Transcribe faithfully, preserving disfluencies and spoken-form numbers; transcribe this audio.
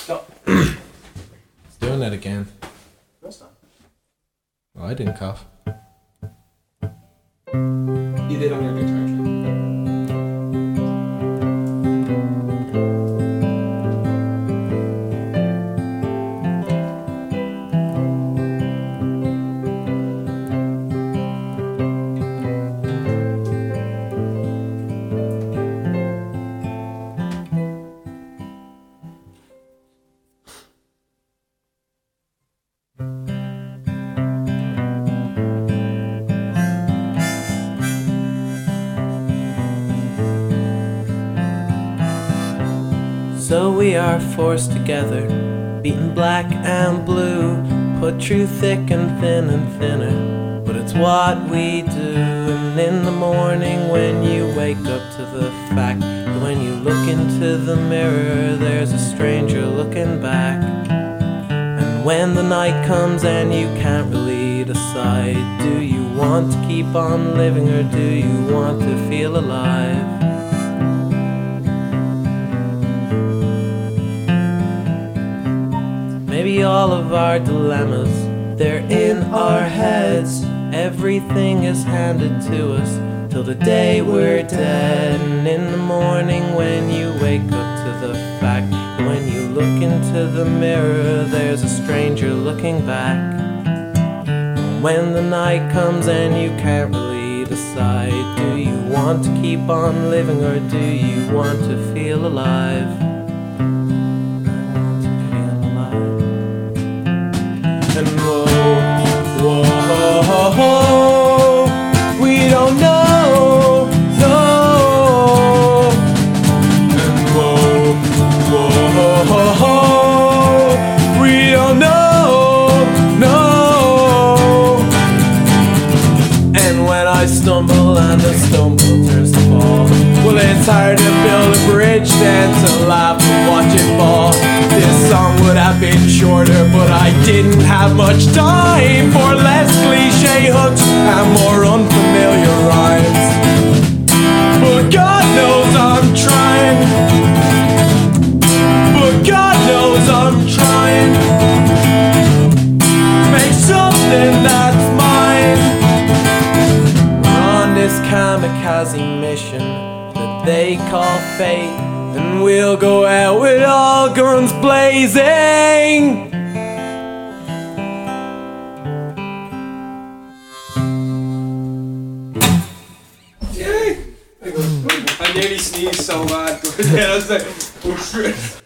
Stop. It's doing it again. First time. Oh, I didn't cough. You did on your guitar track. So we are forced together, beaten black and blue, put true thick and thin and thinner, but it's what we do. And in the morning when you wake up to the fact that when you look into the mirror there's a stranger looking back, and when the night comes and you can't really decide, do you want to keep on living or do you want to feel alive? Maybe all of our dilemmas, they're in our heads. Everything is handed to us till the day we're dead. And in the morning when you wake up to the fact that when you look into the mirror there's a stranger looking back. And when the night comes and you can't really decide, do you want to keep on living or do you want to feel alive? And whoa, whoa, we don't know, no. And whoa, whoa, we don't know, no. And when I stumble and the stumble turns to fall, well, it's hard to build a bridge then to laugh and watch it fall. This song would have been shorter, but I didn't have much time for less cliche hooks and more unfamiliar rhymes. But God knows I'm trying. But God knows I'm trying. Make something that's mine. We're on this kamikaze mission that they call fate, and we'll go out with all guns blazing. Yay! I nearly sneezed so bad. I was like, oh shit.